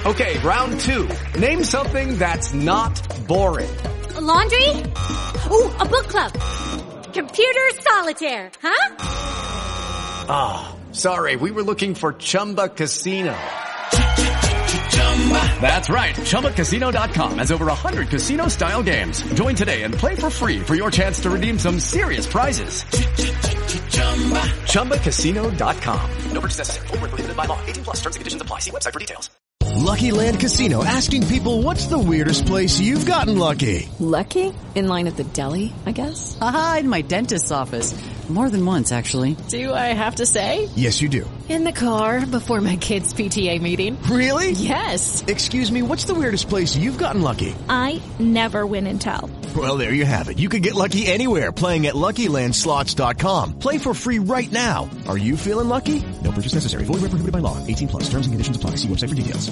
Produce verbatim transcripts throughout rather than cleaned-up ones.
Okay, round two. Name something that's not boring. A laundry? Ooh, a book club. Computer solitaire, huh? Ah, oh, sorry, we were looking for Chumba Casino. That's right, Chumba Casino dot com has over one hundred casino-style games. Join today and play for free for your chance to redeem some serious prizes. Chumba Casino dot com. No purchase necessary. Void where prohibited by law. eighteen plus terms and conditions apply. See website for details. Lucky Land Casino, asking people, what's the weirdest place you've gotten lucky? Lucky? In line at the deli, I guess? Aha, in my dentist's office. More than once, actually. Do I have to say? Yes, you do. In the car before my kids' P T A meeting. Really? Yes. Excuse me, what's the weirdest place you've gotten lucky? I never win and tell. Well, there you have it. You can get lucky anywhere, playing at Lucky Land Slots dot com. Play for free right now. Are you feeling lucky? No purchase necessary. Void where prohibited by law. eighteen plus. Terms and conditions apply. See website for details.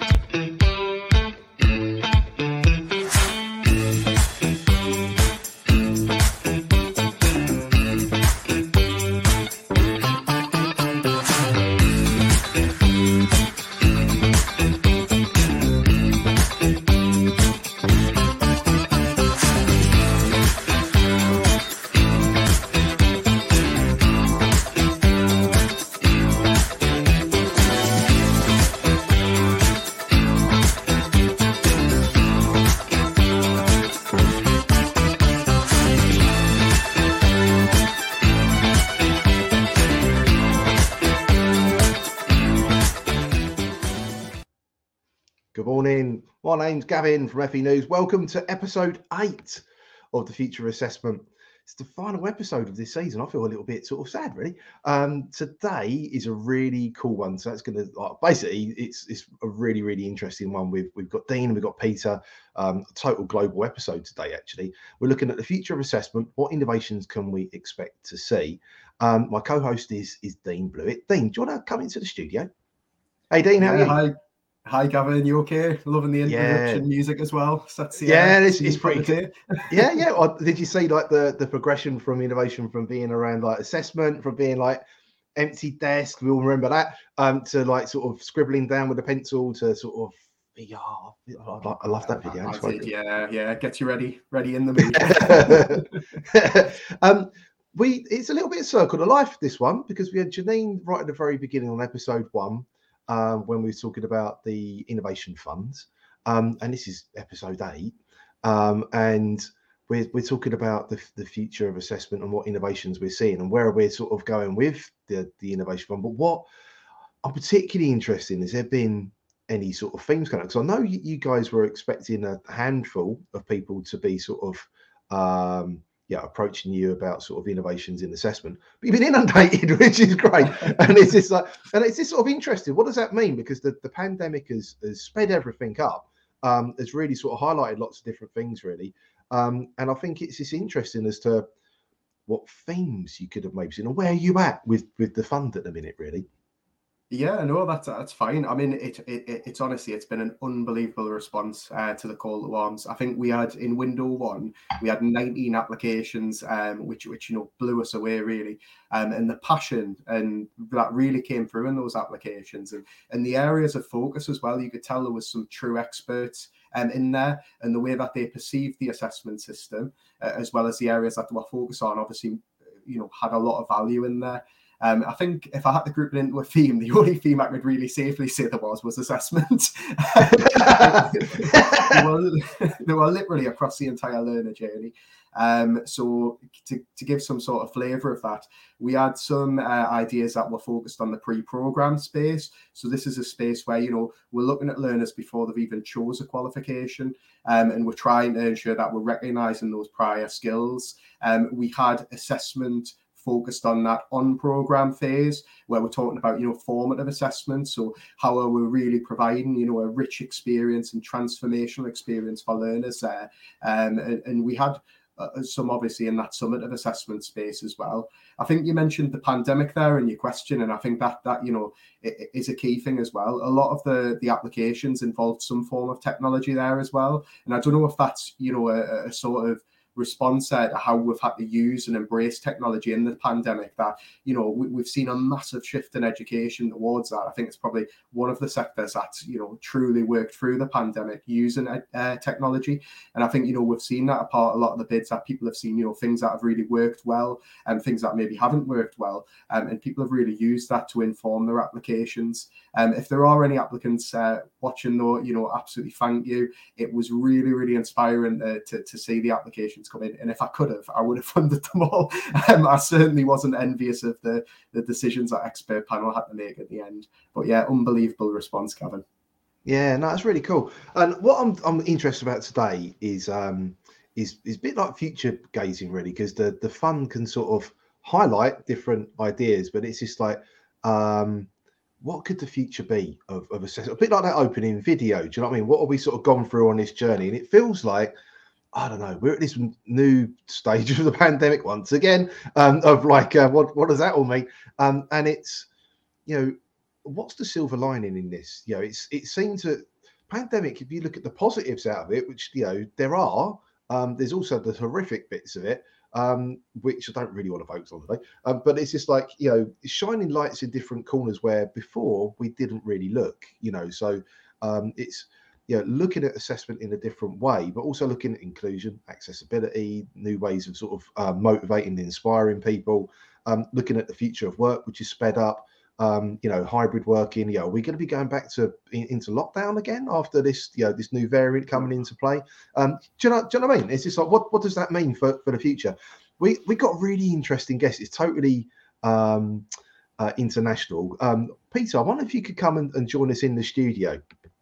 Good morning. My name's Gavin from F E News. Welcome to episode eight of the Future Assessment. It's the final episode of this season. I feel a little bit sort of sad, really. Um, today is a really cool one. So that's going to like, basically it's it's a really really interesting one. We've we've got Dean and we've got Peter. Um, a total global episode today. Actually, we're looking at the future of assessment. What innovations can we expect to see? Um, my co-host is is Dean Blewett. Dean, do you want to come into the studio? Hey, Dean, how yeah, are you? Hi. Hi, Gavin. You okay? Loving the introduction yeah. music as well. So that's, yeah, yeah, it's, it's pretty good. yeah, yeah. Well, did you see like the the progression from innovation from being around like assessment, from being like empty desk, we all remember that, um, to like sort of scribbling down with a pencil to sort of V R. I, I love that video. I did, yeah, yeah. Gets you ready, ready in the mood. um, we it's a little bit circle of life this one because we had Janine right at the very beginning on episode one. Um, when we were talking about the innovation funds, um, and this is episode eight, um, and we're we're talking about the the future of assessment and what innovations we're seeing and where we're sort of going with the the innovation fund. But what I'm particularly interested in is there been any sort of themes coming up? Because I know you, you guys were expecting a handful of people to be sort of um, yeah, approaching you about sort of innovations in assessment, but you've been inundated, which is great. And it's just like, and it's just sort of interesting. What does that mean? Because the, the pandemic has, has sped everything up. Um, it's really sort of highlighted lots of different things, really. Um, and I think it's just interesting as to what themes you could have maybe seen, and where are you at with with the fund at the minute, really? Yeah, no, that's that's fine. I mean, it, it it's honestly, it's been an unbelievable response uh, to the call to arms. I think we had in window one, we had nineteen applications, um, which which you know blew us away really, um, and the passion and that really came through in those applications, and and the areas of focus as well. You could tell there was some true experts um, in there, and the way that they perceived the assessment system, uh, as well as the areas that they were focused on, obviously, you know, had a lot of value in there. Um, I think if I had to group it into a theme, the only theme I could really safely say there was was assessment. they, were, they were literally across the entire learner journey. Um, so to, to give some sort of flavour of that, we had some uh, ideas that were focused on the pre-programmed space. So this is a space where, you know, we're looking at learners before they've even chose a qualification, um, and we're trying to ensure that we're recognising those prior skills. Um, we had assessment focused on that on-program phase where we're talking about, you know, formative assessment. So how are we really providing, you know, a rich experience and transformational experience for learners there? Um, and, and we had uh, some obviously in that summative assessment space as well. I think you mentioned the pandemic there in your question, and I think that that, you know, it, it is a key thing as well. A lot of the, the applications involved some form of technology there as well. And I don't know if that's, you know, a, a sort of response uh, to how we've had to use and embrace technology in the pandemic, that, you know, we, we've seen a massive shift in education towards that. I think it's probably one of the sectors that's, you know, truly worked through the pandemic using uh, technology. And I think, you know, we've seen that apart a lot of the bids that people have seen, you know, things that have really worked well and things that maybe haven't worked well. Um, and people have really used that to inform their applications. Um, if there are any applicants uh, watching though, you know, absolutely thank you. It was really, really inspiring uh, to, to see the applications come in. And if I could have, I would have funded them all. Um, I certainly wasn't envious of the, the decisions that expert panel had to make at the end. But yeah, unbelievable response, Gavin. Yeah, no, that's really cool. And what I'm I'm interested about today is um is is a bit like future gazing, really, because the the fund can sort of highlight different ideas, but it's just like um what could the future be of, of assessment? A bit like that opening video. Do you know what I mean? What have we sort of gone through on this journey? And it feels like, I don't know, we're at this new stage of the pandemic once again, um, of like, uh, what, what does that all mean? Um, and it's, you know, what's the silver lining in this? You know, it's it seems that pandemic, if you look at the positives out of it, which, you know, there are, um, there's also the horrific bits of it, um, which I don't really want to focus on today. Um, but it's just like, you know, shining lights in different corners where before we didn't really look, you know, so um, it's, you know, looking at assessment in a different way, but also looking at inclusion, accessibility, new ways of sort of uh, motivating and inspiring people, um, looking at the future of work, which is sped up, um, you know, hybrid working. You know, are we going to be going back to in, into lockdown again after this, you know, this new variant coming into play? Um, do you know, do you know what I mean? It's just like, what, what does that mean for, for the future? We we got really interesting guests. It's totally um, uh, international. Um, Peter, I wonder if you could come and, and join us in the studio.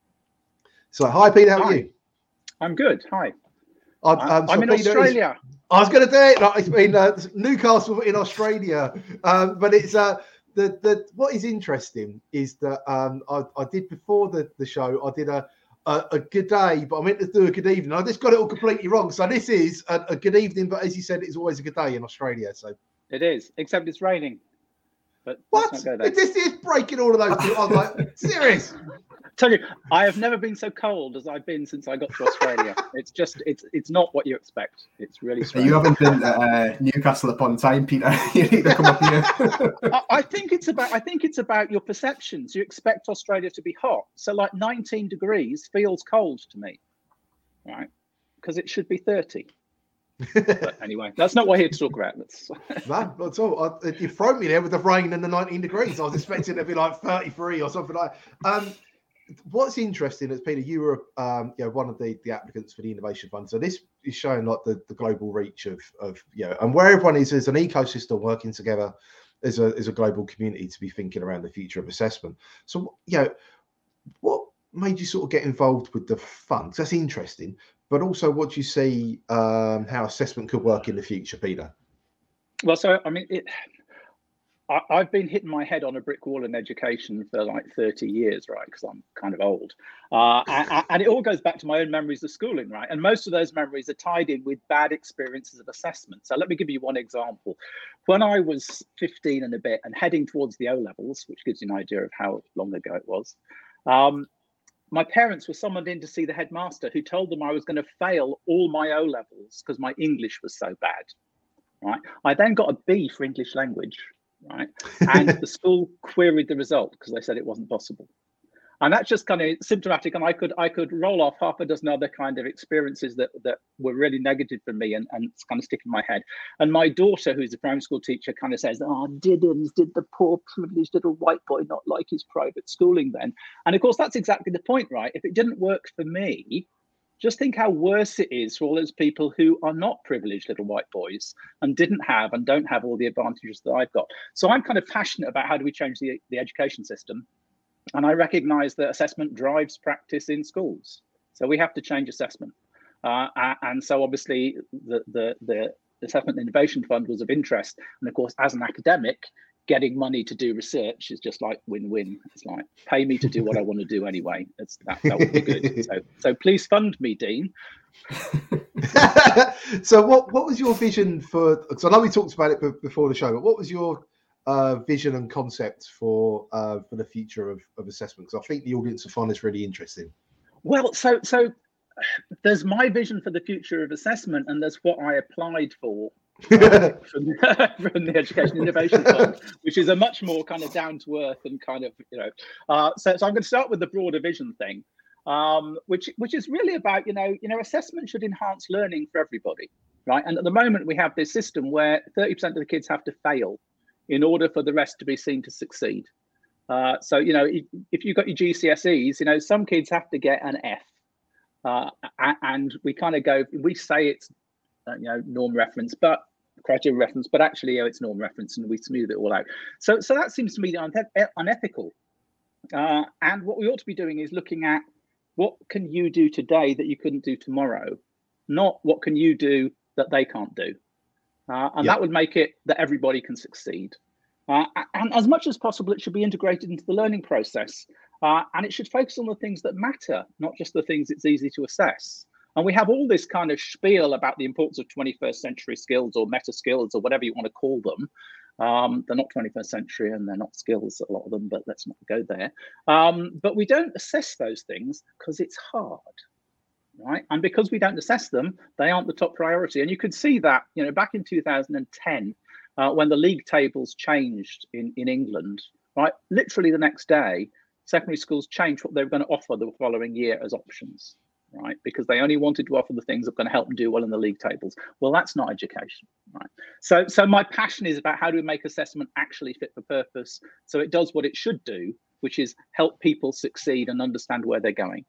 So, hi, Peter. How are hi. you? I'm good. Hi. Um, um, so I'm in Peter Australia. Is, I was going to do it. Like, it's been uh, Newcastle in Australia, um, but it's uh, the the what is interesting is that um, I, I did before the, the show. I did a, a a good day, but I meant to do a good evening. I just got it all completely wrong. So this is a, a good evening, but as you said, it's always a good day in Australia. So it is, except it's raining. But what? let's not go there. It just is breaking all of those. I was like, serious. Tell you, I have never been so cold as I've been since I got to Australia. It's just, it's it's not what you expect. It's really strange. You haven't been to uh, Newcastle upon time, Peter. You need to come up here. I, I think it's about, I think it's about your perceptions. You expect Australia to be hot, so like nineteen degrees feels cold to me, right? Because it should be thirty. But anyway, that's not what we're here to talk about. That's no, not at all. I, you thrown me there with the rain and the nineteen degrees. I was expecting it to be like thirty-three or something like that. Um, what's interesting is, Peter, you were um, you know, one of the, the applicants for the Innovation Fund. So this is showing like the, the global reach of, of, you know, and where everyone is as an ecosystem working together as a, as a global community to be thinking around the future of assessment. So, you know, what made you sort of get involved with the fund? That's interesting. But also, what do you see um, how assessment could work in the future, Peter? Well, so I mean, it, I, I've been hitting my head on a brick wall in education for like thirty years, right? Because I'm kind of old, uh, and, and it all goes back to my own memories of schooling, right? And most of those memories are tied in with bad experiences of assessment. So let me give you one example. When I was fifteen and a bit and heading towards the O levels, which gives you an idea of how long ago it was. Um, My parents were summoned in to see the headmaster, who told them I was going to fail all my O levels because my English was so bad, right? I then got a B for English language, right? And the school queried the result because they said it wasn't possible. And that's just kind of symptomatic. And I could I could roll off half a dozen other kind of experiences that, that were really negative for me and, and kind of stick in my head. And my daughter, who's a primary school teacher, kind of says, oh, Diddens, did the poor privileged little white boy not like his private schooling then? And of course, that's exactly the point, right? If it didn't work for me, just think how worse it is for all those people who are not privileged little white boys and didn't have and don't have all the advantages that I've got. So I'm kind of passionate about how do we change the, the education system. And I recognize that assessment drives practice in schools. So we have to change assessment. Uh, and so obviously the, the, the Assessment Innovation Fund was of interest. And of course, as an academic, getting money to do research is just like win-win. It's like, pay me to do what I want to do anyway. It's, that, that would be good. So, so please fund me, Dean. So what, what was your vision for, because I know we talked about it before the show, but what was your uh, vision and concept for uh, for the future of, of assessment? Because I think the audience will find this really interesting. Well, so so there's my vision for the future of assessment, and there's what I applied for uh, from, from the Education Innovation Fund, which is a much more kind of down to earth and kind of, you know, uh, so, so I'm going to start with the broader vision thing, um, which which is really about, you know, you know, assessment should enhance learning for everybody, right? And at the moment we have this system where thirty percent of the kids have to fail in order for the rest to be seen to succeed. Uh, so, you know, if, if you've got your G C S Es, you know, some kids have to get an F. Uh, and we kind of go, we say it's, uh, you know, norm reference, but criteria reference, but actually, oh, it's norm reference, and we smooth it all out. So, so that seems to me uneth- unethical. Uh, and what we ought to be doing is looking at what can you do today that you couldn't do tomorrow, not what can you do that they can't do. Uh, and yep. that would make it that everybody can succeed. Uh, and as much as possible, it should be integrated into the learning process. Uh, and it should focus on the things that matter, not just the things it's easy to assess. And we have all this kind of spiel about the importance of twenty-first century skills or meta skills or whatever you want to call them. Um, they're not twenty-first century and they're not skills, a lot of them, but let's not go there. Um, but we don't assess those things because it's hard, right? And because we don't assess them, they aren't the top priority. And you could see that, you know, back in two thousand ten, uh, when the league tables changed in, in England, right? Literally the next day, secondary schools changed what they were going to offer the following year as options, right? Because they only wanted to offer the things that are going to help them do well in the league tables. Well, that's not education, right? So, so my passion is about how do we make assessment actually fit for purpose, so it does what it should do, which is help people succeed and understand where they're going.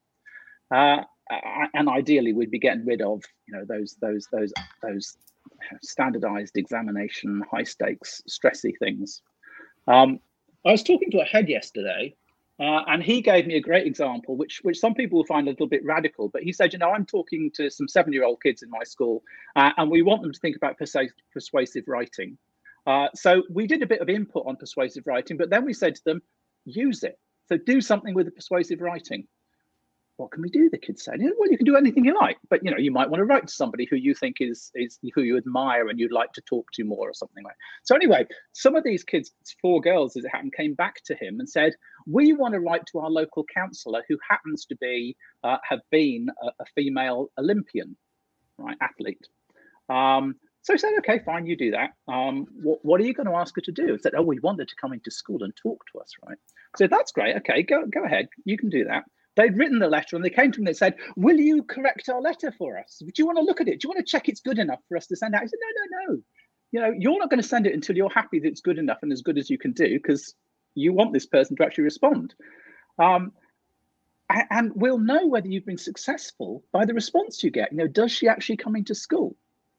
Uh, and ideally, we'd be getting rid of, you know, those those those those standardized examination, high stakes, stressy things. Um, I was talking to a head yesterday. Uh, and he gave me a great example, which which some people will find a little bit radical. But he said, you know, I'm talking to some seven-year-old kids in my school, uh, and we want them to think about persu- persuasive writing. Uh, so we did a bit of input on persuasive writing, but then we said to them, use it. So do something with the persuasive writing. What can we do? The kids said, well, you can do anything you like, but you know, you might want to write to somebody who you think is is who you admire and you'd like to talk to more or something like that. So anyway, some of these kids, four girls as it happened, came back to him and said, we want to write to our local counsellor who happens to be uh, have been a, a female Olympian, right, athlete. Um, so he said, okay, fine, you do that. Um, what, what are you going to ask her to do? He said, oh, we want her to come into school and talk to us, right? So that's great. Okay, go go ahead. You can do that. They'd written the letter and they came to me and said, will you correct our letter for us? Do you want to look at it? Do you want to check it's good enough for us to send out? I said, no, no, no. You know, you're not going to send it until you're happy that it's good enough and as good as you can do, because you want this person to actually respond. Um, and, and we'll know whether you've been successful by the response you get. You know, does she actually come into school?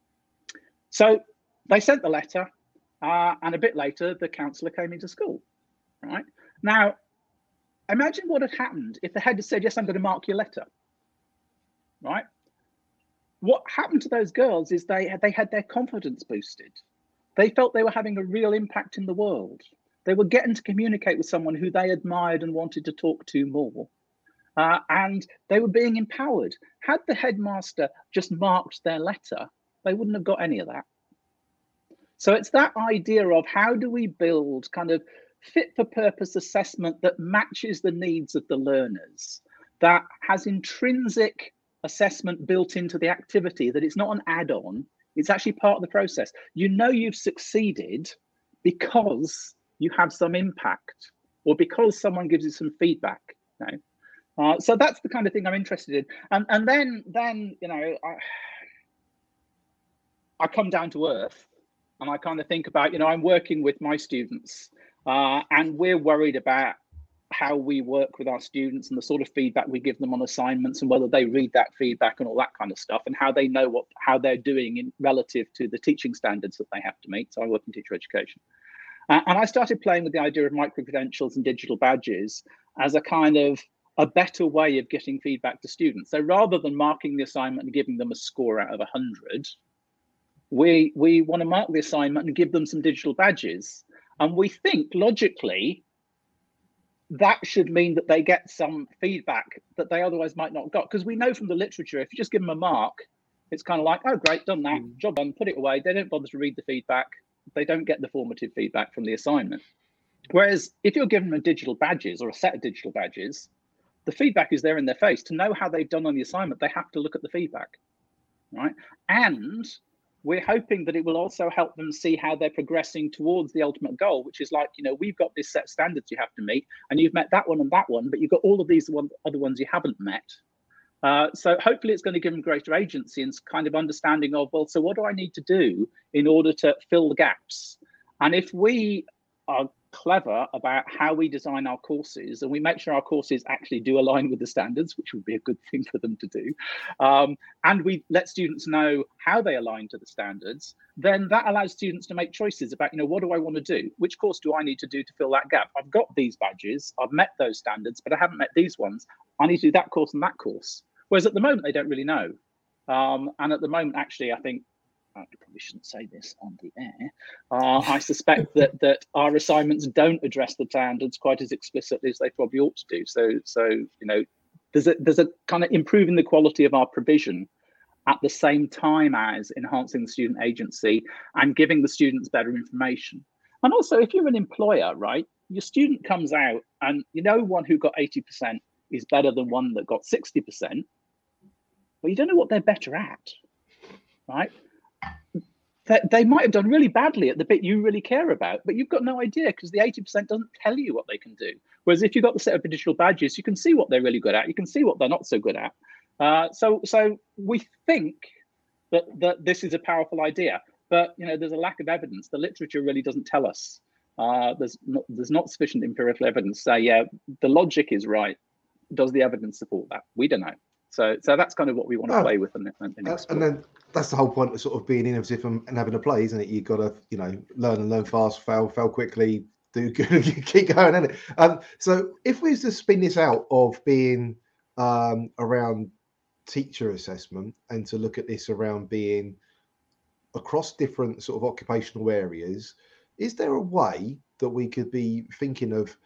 So they sent the letter, uh, and a bit later, the counsellor came into school, right? Now, imagine what had happened if the head had said, yes, I'm going to mark your letter, right? What happened to those girls is they had, they had their confidence boosted. They felt they were having a real impact in the world. They were getting to communicate with someone who they admired and wanted to talk to more. Uh, and they were being empowered. Had the headmaster just marked their letter, they wouldn't have got any of that. So it's that idea of how do we build kind of fit for purpose assessment that matches the needs of the learners, that has intrinsic assessment built into the activity, that it's not an add-on, it's actually part of the process. You know you've succeeded because you have some impact or because someone gives you some feedback. You know? uh, so that's the kind of thing I'm interested in. And, and then, then you know, I, I come down to earth and I kind of think about, you know, I'm working with my students Uh, and we're worried about how we work with our students and the sort of feedback we give them on assignments and whether they read that feedback and all that kind of stuff and how they know what how they're doing in relative to the teaching standards that they have to meet. So I work in teacher education. Uh, and I started playing with the idea of micro-credentials and digital badges as a kind of a better way of getting feedback to students. So rather than marking the assignment and giving them a score out of one hundred, we, we want to mark the assignment and give them some digital badges. And we think logically that should mean that they get some feedback that they otherwise might not have got. Because we know from the literature, if you just give them a mark, it's kind of like, oh, great, done that, mm. job done, put it away. They don't bother to read the feedback. They don't get the formative feedback from the assignment. Whereas if you're giving them digital badges or a set of digital badges, the feedback is there in their face. To know how they've done on the assignment, they have to look at the feedback, right? And we're hoping that it will also help them see how they're progressing towards the ultimate goal, which is like, you know, we've got this set of standards you have to meet, and you've met that one and that one, but you've got all of these one, other ones you haven't met. Uh, so hopefully it's going to give them greater agency and kind of understanding of, well, so what do I need to do in order to fill the gaps? And if we are clever about how we design our courses and we make sure our courses actually do align with the standards, which would be a good thing for them to do, um, and we let students know how they align to the standards, then that allows students to make choices about, you know, what do I want to do? Which course do I need to do to fill that gap? I've got these badges, I've met those standards, but I haven't met these ones. I need to do that course and that course. Whereas at the moment, they don't really know. Um, and at the moment, actually, I think, I probably shouldn't say this on the air. Uh, I suspect that that our assignments don't address the standards quite as explicitly as they probably ought to do. So, so you know, there's a there's a kind of improving the quality of our provision at the same time as enhancing the student agency and giving the students better information. And also, if you're an employer, right, your student comes out and you know one who got eighty percent is better than one that got sixty percent, but you don't know what they're better at, right? They might have done really badly at the bit you really care about, but you've got no idea because the eighty percent doesn't tell you what they can do. Whereas if you've got the set of digital badges, you can see what they're really good at. You can see what they're not so good at. Uh, so, so we think that, that this is a powerful idea, but you know, there's a lack of evidence. The literature really doesn't tell us. Uh, there's not, there's not sufficient empirical evidence to say, yeah, the logic is right. Does the evidence support that? We don't know. So, so that's kind of what we want to oh, play with, and, and, and, and then that's the whole point of sort of being innovative and, and having a play, isn't it? You've got to, you know, learn and learn fast, fail, fail quickly, do good, keep going, isn't it? Um, so, if we was to spin this out of being um, around teacher assessment and to look at this around being across different sort of occupational areas, is there a way that we could be thinking of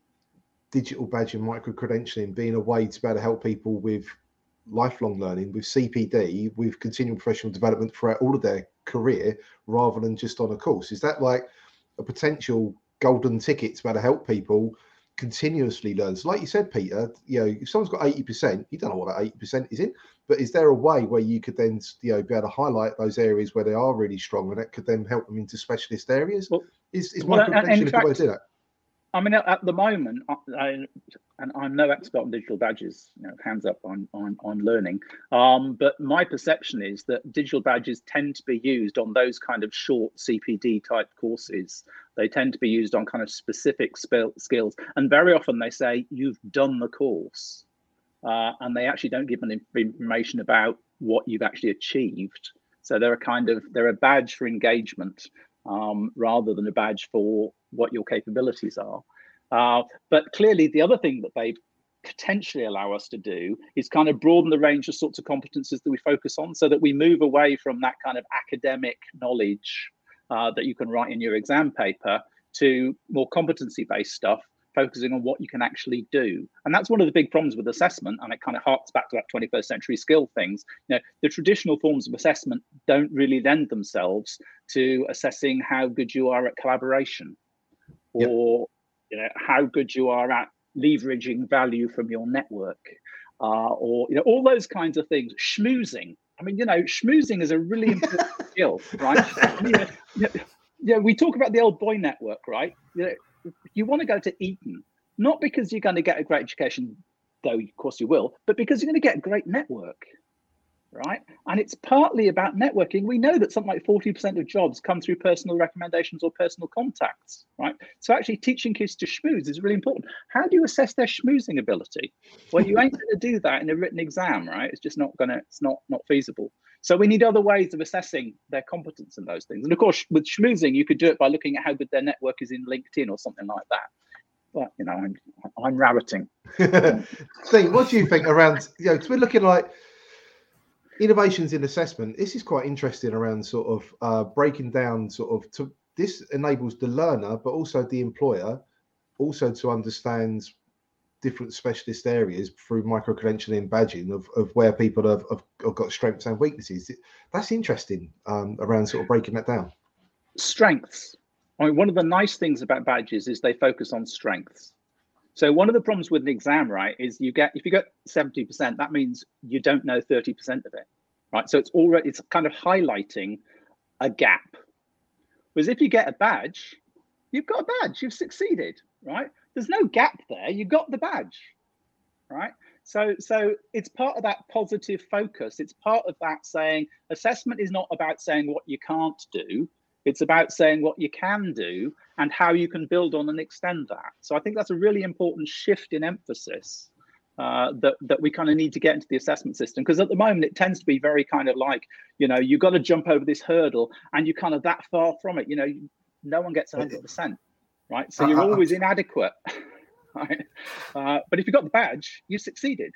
digital badging, micro credentialing being a way to be able to help people with lifelong learning, with C P D, with continual professional development throughout all of their career, rather than just on a course? Is that like a potential golden ticket to be able to help people continuously learn? So like you said, Peter, you know, if someone's got eighty percent, you don't know what that eighty percent is in, but is there a way where you could then, you know, be able to highlight those areas where they are really strong and that could then help them into specialist areas? Well, is is well, micro credentialing a good way to do that? I mean, at the moment, I, and I'm no expert on digital badges, you know, hands up on, on, on learning, um, but my perception is that digital badges tend to be used on those kind of short C P D type courses. They tend to be used on kind of specific skills. And very often they say, you've done the course. Uh, and they actually don't give an information about what you've actually achieved. So they're a kind of, they're a badge for engagement um, rather than a badge for what your capabilities are. Uh, but clearly the other thing that they potentially allow us to do is kind of broaden the range of sorts of competences that we focus on, so that we move away from that kind of academic knowledge uh, that you can write in your exam paper to more competency-based stuff, focusing on what you can actually do. And that's one of the big problems with assessment, and it kind of harks back to that twenty-first century skill things. You know, the traditional forms of assessment don't really lend themselves to assessing how good you are at collaboration, or yep. you know, how good you are at leveraging value from your network, uh, or you know, all those kinds of things. Schmoozing. I mean, you know, schmoozing is a really important skill, right? You know, you know, we talk about the old boy network, right? You know, you want to go to Eton, not because you're going to get a great education, though of course you will, but because you're going to get a great network, right? And it's partly about networking. We know that something like forty percent of jobs come through personal recommendations or personal contacts, right? So actually teaching kids to schmooze is really important. How do you assess their schmoozing ability? Well, you ain't going to do that in a written exam, right? It's just not going to, it's not, not feasible. So we need other ways of assessing their competence in those things. And of course, with schmoozing, you could do it by looking at how good their network is in LinkedIn or something like that. But, you know, I'm, I'm rabbitting. Steve, what do you think around, you know, because we're looking like innovations in assessment. This is quite interesting around sort of uh, breaking down sort of, to, this enables the learner, but also the employer, also to understand different specialist areas through micro-credentialing badging of, of where people have, have, have got strengths and weaknesses. That's interesting um, around sort of breaking that down. Strengths. I mean, one of the nice things about badges is they focus on strengths. So one of the problems with an exam, right, is you get, if you get seventy percent, that means you don't know thirty percent of it, right? So it's already, it's kind of highlighting a gap. Whereas if you get a badge, you've got a badge, you've succeeded, right? There's no gap there, you got the badge, right? So, so it's part of that positive focus. It's part of that saying assessment is not about saying what you can't do. It's about saying what you can do and how you can build on and extend that. So I think that's a really important shift in emphasis uh, that, that we kind of need to get into the assessment system. Because at the moment, it tends to be very kind of like, you know, you've got to jump over this hurdle and you're kind of that far from it. You know, no one gets one hundred percent, right? So you're always inadequate, right? Uh, but if you've got the badge, you succeeded.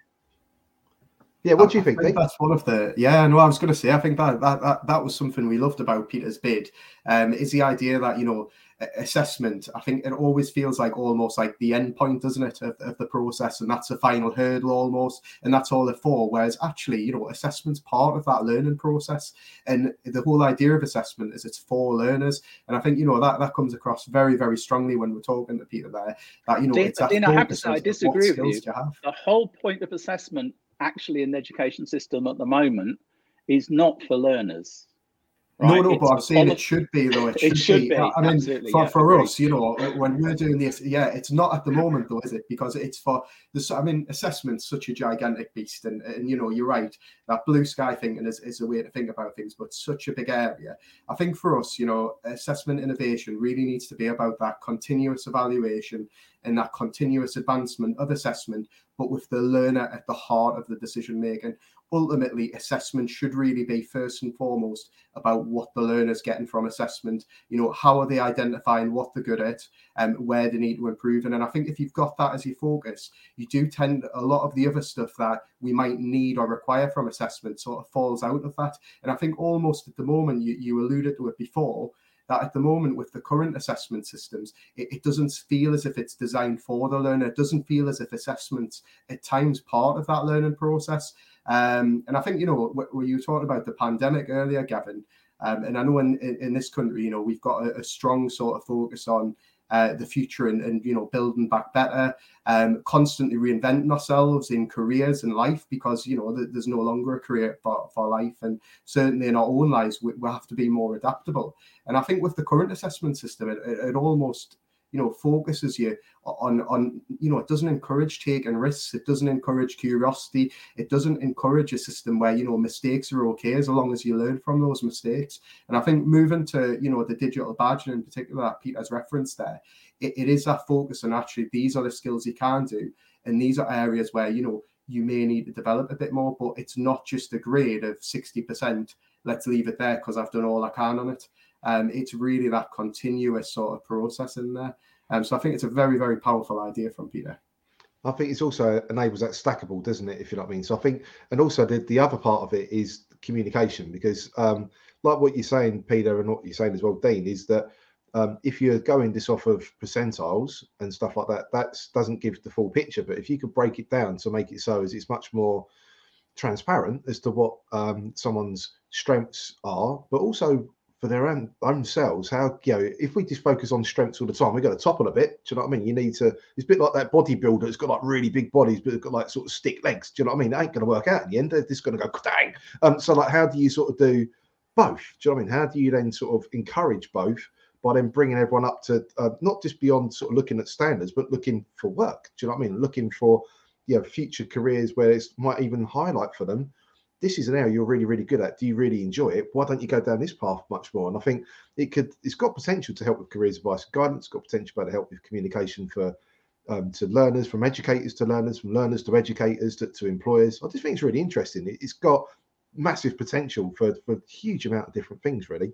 Yeah, what do you think? I think that's one of the yeah. No, I was going to say I think that that that, that was something we loved about Peter's bid. Um, is the idea that you know assessment. I think it always feels like almost like the end point, doesn't it, of, of the process, and that's the final hurdle almost, and that's all it's for. Whereas actually, you know, assessment's part of that learning process, and the whole idea of assessment is it's for learners. And I think you know that that comes across very very strongly when we're talking to Peter there. That you know, Dean, it's that Dean, I have to focus say, I of disagree what with skills you. you have. The whole point of assessment actually in the education system at the moment is not for learners. Right? No, no, it's but I'm saying quali- it should be, though. It should, it should be. be. I mean, Absolutely, for, yeah, for agreed. us, you know, when we're doing this, yeah, it's not at the moment, though, is it? Because it's for this. I mean, assessment's such a gigantic beast, and, and you know, you're right. That blue sky thinking is, is a way to think about things, but such a big area. I think for us, you know, assessment innovation really needs to be about that continuous evaluation and that continuous advancement of assessment, but with the learner at the heart of the decision making. Ultimately, assessment should really be first and foremost about what the learner's getting from assessment. You know, how are they identifying what they're good at and where they need to improve? And, and I think if you've got that as your focus, you do tend a lot of the other stuff that we might need or require from assessment sort of falls out of that. And I think almost at the moment, you, you alluded to it before, that at the moment with the current assessment systems, it, it doesn't feel as if it's designed for the learner. It doesn't feel as if assessment's at times part of that learning process. Um, and I think, you know, when you were talking about the pandemic earlier, Gavin, um, and I know in, in, in this country, you know, we've got a, a strong sort of focus on uh, the future and, and, you know, building back better, um, constantly reinventing ourselves in careers and life, because, you know, th- there's no longer a career for, for life. And certainly in our own lives, we, we have to be more adaptable. And I think with the current assessment system, it, it, it almost, you know, focuses you on, on, you know, it doesn't encourage taking risks. It doesn't encourage curiosity. It doesn't encourage a system where, you know, mistakes are okay as long as you learn from those mistakes. And I think moving to, you know, the digital badge, and in particular that Peter's referenced there, it, it is that focus on actually these are the skills you can do. And these are areas where, you know, you may need to develop a bit more, but it's not just a grade of sixty percent. Let's leave it there because I've done all I can on it. Um, it's really that continuous sort of process in there. Um, so I think it's a very, very powerful idea from Peter. I think it's also enables that stackable, doesn't it? If you know what I mean. So I think, and also the, the other part of it is communication, because um, like what you're saying, Peter, and what you're saying as well, Dean, is that um, if you're going this off of percentiles and stuff like that, that doesn't give the full picture. But if you could break it down to make it so as it's much more transparent as to what um, someone's strengths are, but also for their own own selves, how, you know, if we just focus on strengths all the time, we're going to topple a bit. Do you know what I mean? You need to, it's a bit like that bodybuilder that's got like really big bodies, but it's got like sort of stick legs. Do you know what I mean? It ain't going to work out in the end. They're just going to go, dang. Um, so like, how do you sort of do both? Do you know what I mean? How do you then sort of encourage both by then bringing everyone up to uh, not just beyond sort of looking at standards, but looking for work? Do you know what I mean? Looking for, you know, future careers where it might even highlight for them, this is an area you're really, really good at. Do you really enjoy it? Why don't you go down this path much more? And I think it could, it's got potential to help with careers advice and guidance, got potential to help with communication for um, to learners, from educators to learners, from learners to educators to, to employers. I just think it's really interesting. It, it's got massive potential for, for a huge amount of different things, really.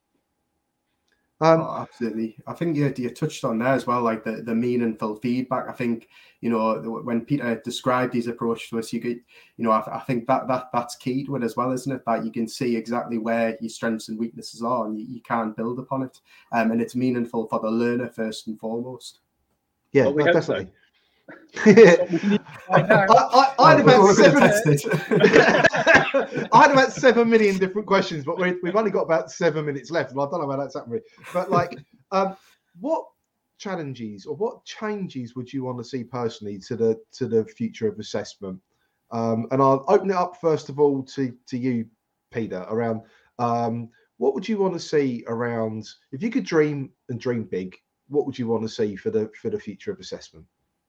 Um, oh, absolutely. I think you, you touched on there as well, like the, the meaningful feedback. I think, you know, when Peter described his approach to us, you could, you know, I, I think that that that's key to it as well, isn't it? That you can see exactly where your strengths and weaknesses are, and you, you can build upon it. Um, and it's meaningful for the learner first and foremost. Yeah, well, we no, hope definitely. So. I, I, I had about seven. I had about seven million different questions, but we've, we've only got about seven minutes left, and I don't know how that's happening. But like, um, what challenges or what changes would you want to see personally to the to the future of assessment? Um, and I'll open it up first of all to to you, Peter, around um, what would you want to see around, if you could dream and dream big, what would you want to see for the for the future of assessment?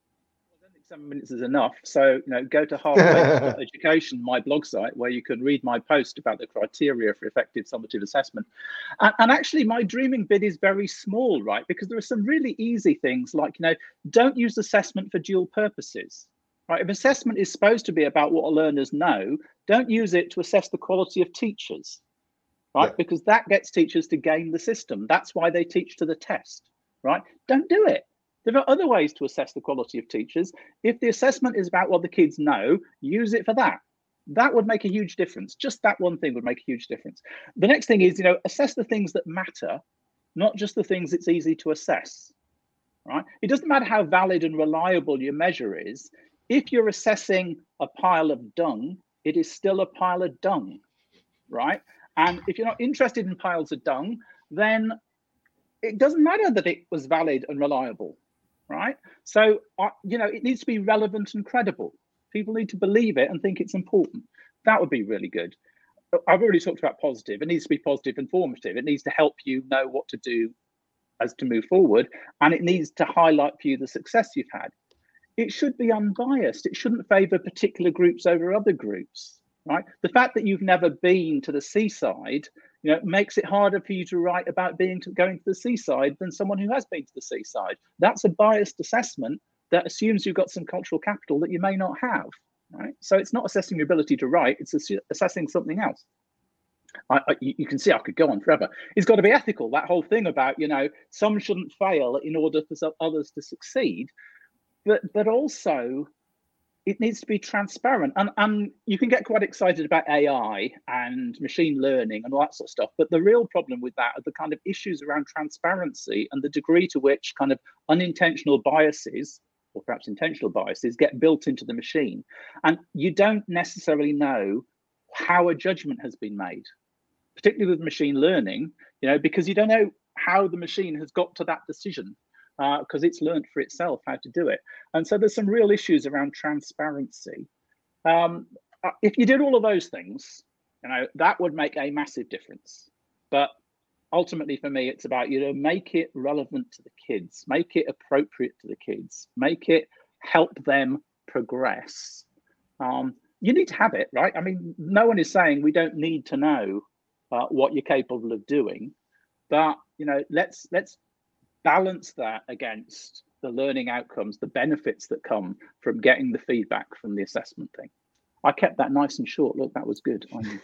I don't think seven minutes is enough. So, you know, go to halfway education, my blog site, where you can read my post about the criteria for effective summative assessment. And, and actually, my dreaming bit is very small, right? Because there are some really easy things like, you know, don't use assessment for dual purposes. Right, if assessment is supposed to be about what learners know, don't use it to assess the quality of teachers, right? Yeah. Because that gets teachers to game the system. That's why they teach to the test, right? Don't do it. There are other ways to assess the quality of teachers. If the assessment is about what the kids know, use it for that. That would make a huge difference. Just that one thing would make a huge difference. The next thing is, you know, assess the things that matter, not just the things it's easy to assess, right? It doesn't matter how valid and reliable your measure is. If you're assessing a pile of dung, it is still a pile of dung, right? And if you're not interested in piles of dung, then it doesn't matter that it was valid and reliable, right? So, uh, you know, it needs to be relevant and credible. People need to believe it and think it's important. That would be really good. I've already talked about positive. It needs to be positive and formative. It needs to help you know what to do as to move forward. And it needs to highlight for you the success you've had. It should be unbiased. It shouldn't favor particular groups over other groups, right? The fact that you've never been to the seaside, you know, makes it harder for you to write about being to going to the seaside than someone who has been to the seaside. That's a biased assessment that assumes you've got some cultural capital that you may not have, right? So it's not assessing your ability to write, it's ass- assessing something else. I, I, you can see I could go on forever. It's got to be ethical. That whole thing about, you know, some shouldn't fail in order for some others to succeed. But but also, it needs to be transparent. And, and you can get quite excited about A I and machine learning and all that sort of stuff. But the real problem with that are the kind of issues around transparency and the degree to which kind of unintentional biases, or perhaps intentional biases, get built into the machine. And you don't necessarily know how a judgment has been made, particularly with machine learning, you know, because you don't know how the machine has got to that decision. Because uh, it's learned for itself how to do it. And so there's some real issues around transparency. Um, if you did all of those things, you know, that would make a massive difference. But ultimately for me, it's about, you know, make it relevant to the kids, make it appropriate to the kids, make it help them progress. Um, you need to have it, right? I mean, no one is saying we don't need to know uh, what you're capable of doing, but, you know, let's let's balance that against the learning outcomes, the benefits that come from getting the feedback from the assessment thing. I kept that nice and short. Look, that was good.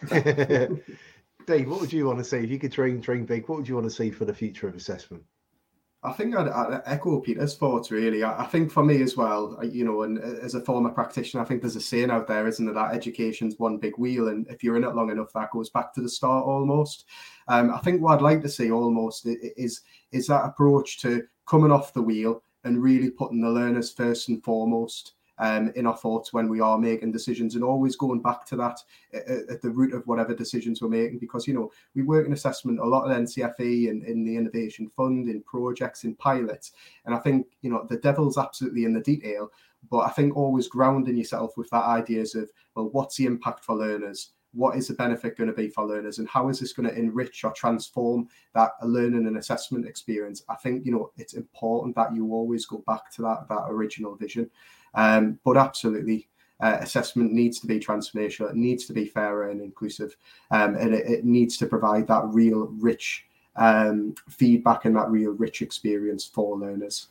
Dave, what would you want to see if you could dream, dream big? What would you want to see for the future of assessment? I think I'd, I'd echo Peter's thoughts, really. I, I think for me as well, you know, and as a former practitioner, I think there's a saying out there, isn't there, that education's one big wheel. And if you're in it long enough, that goes back to the start almost. Um, I think what I'd like to see almost is, is that approach to coming off the wheel and really putting the learners first and foremost um, in our thoughts when we are making decisions, and always going back to that at, at the root of whatever decisions we're making. Because, you know, we work in assessment a lot at N C F E and in the Innovation Fund, in projects, in pilots. And I think, you know, the devil's absolutely in the detail, but I think always grounding yourself with that ideas of, well, what's the impact for learners? What is the benefit going to be for learners, and how is this going to enrich or transform that learning and assessment experience? I think, you know, it's important that you always go back to that, that original vision. Um, but absolutely, uh, assessment needs to be transformational. It needs to be fairer and inclusive. Um, and it, it needs to provide that real rich um, feedback and that real rich experience for learners.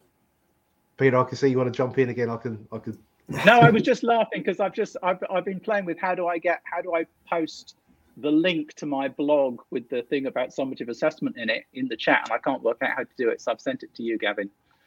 Peter, I can see you want to jump in again. I can, I can. No, I was just laughing because I've just I've I've been playing with how do I get how do I post the link to my blog with the thing about summative assessment in it in the chat, and I can't work out how to do it, so I've sent it to you, Gavin.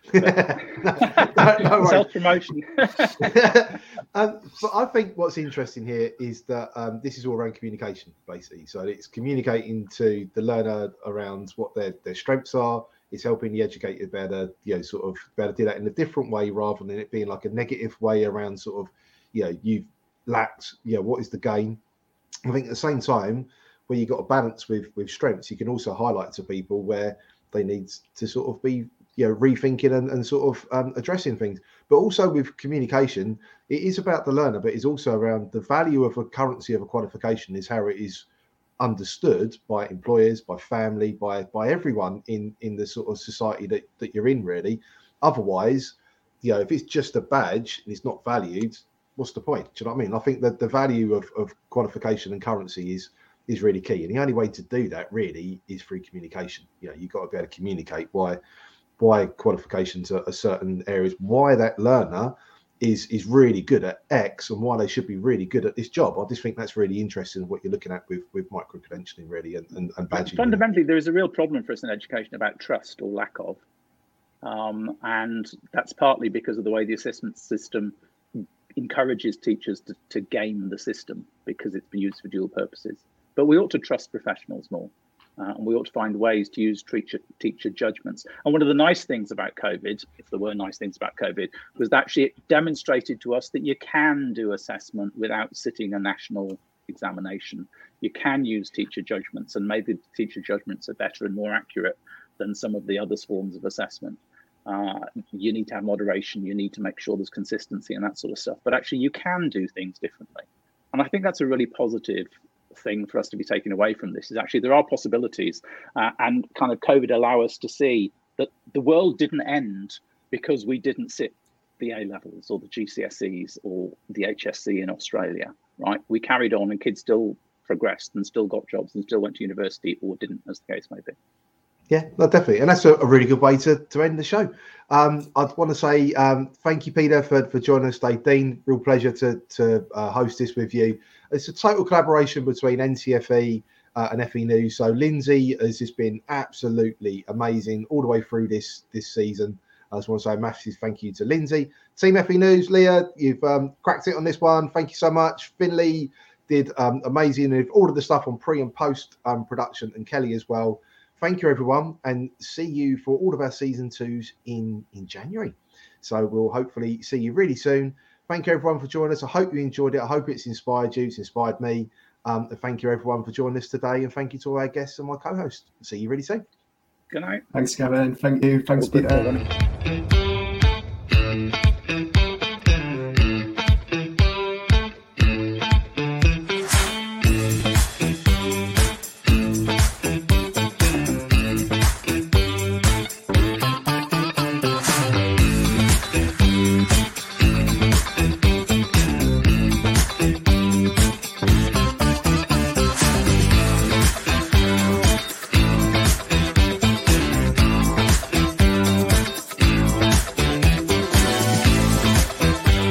no, self-promotion. um, but I think what's interesting here is that um, this is all around communication, basically. So it's communicating to the learner around what their, their strengths are. It's helping the educator better, you know, sort of better do that in a different way rather than it being like a negative way around sort of, you know, you've lacked, you know, what is the gain? I think at the same time, where you've got a balance with with strengths, you can also highlight to people where they need to sort of be you know, rethinking and, and sort of um, addressing things. But also with communication, it is about the learner, but it's also around the value of a currency of a qualification is how it is understood by employers, by family, by by everyone in in the sort of society that, that you're in, really. Otherwise, you know, if it's just a badge and it's not valued, what's the point? Do you know what I mean? I think that the value of, of qualification and currency is is really key. And the only way to do that really is through communication. You know, you've got to be able to communicate why why qualifications are, are certain areas, why that learner is is really good at X and why they should be really good at this job. I just think that's really interesting what you're looking at with, with micro-credentialing really and, and, and badging. Fundamentally, really. There is a real problem for us in education about trust or lack of. Um, and that's partly because of the way the assessment system encourages teachers to, to game the system because it's been used for dual purposes. But we ought to trust professionals more. Uh, and we ought to find ways to use teacher, teacher judgments. And one of the nice things about COVID, if there were nice things about COVID, was that actually it demonstrated to us that you can do assessment without sitting a national examination. You can use teacher judgments, and maybe teacher judgments are better and more accurate than some of the other forms of assessment. Uh, you need to have moderation, you need to make sure there's consistency and that sort of stuff. But actually you can do things differently. And I think that's a really positive thing for us to be taken away from this, is actually there are possibilities uh, and kind of COVID allow us to see that the world didn't end because we didn't sit the A levels or the G C S Es or the H S C in Australia, right? We carried on and kids still progressed and still got jobs and still went to university or didn't, as the case may be. Yeah, no, definitely. And that's a, a really good way to, to end the show. Um, I'd want to say um, thank you, Peter, for, for joining us today. Dean, real pleasure to, to uh, host this with you. It's a total collaboration between N C F E uh, and F E News. So Lindsay has just been absolutely amazing all the way through this, this season. I just want to say a massive thank you to Lindsay. Team F E News, Leah, you've um, cracked it on this one. Thank you so much. Finley did um, amazing with all of the stuff on pre and post um, production, and Kelly as well. Thank you, everyone, and see you for all of our season twos in, in January. So we'll hopefully see you really soon. Thank you, everyone, for joining us. I hope you enjoyed it. I hope it's inspired you. It's inspired me. Um, and thank you, everyone, for joining us today. And thank you to all our guests and my co-host. See you really soon. Good night. Thanks, Kevin. Thank you. Thanks, Peter.